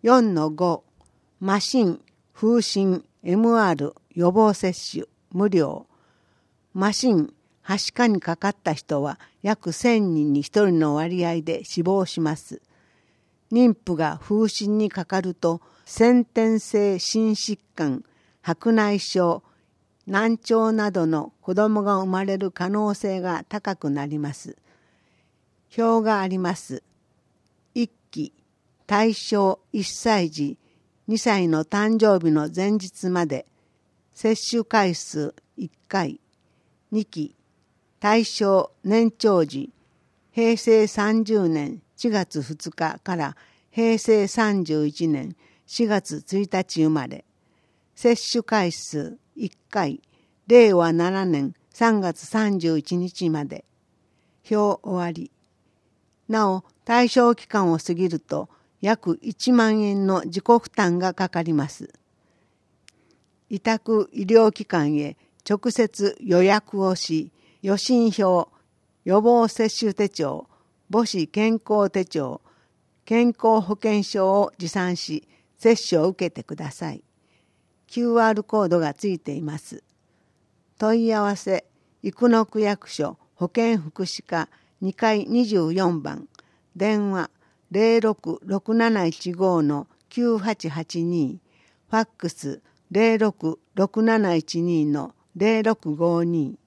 4-5 マシン、風疹、MR 予防接種無料。マシン、はしかにかかった人は約1000人に1人の割合で死亡します。妊婦が風疹にかかると先天性心疾患、白内障、難聴などの子供が生まれる可能性が高くなります。表があります。1期、対象1歳児、2歳の誕生日の前日まで、接種回数1回。2期、対象年長児、平成30年4月2日から平成31年4月1日生まれ。接種回数1回、令和7年3月31日まで。表終わり。なお、対象期間を過ぎると約1万円の自己負担がかかります。委託医療機関へ直接予約をし、予診票、予防接種手帳、母子健康手帳、健康保険証を持参し、接種を受けてください。QR コードがついています。問い合わせ、生野区役所保健福祉課2階24番、電話066715-9882、ファックス066712-0652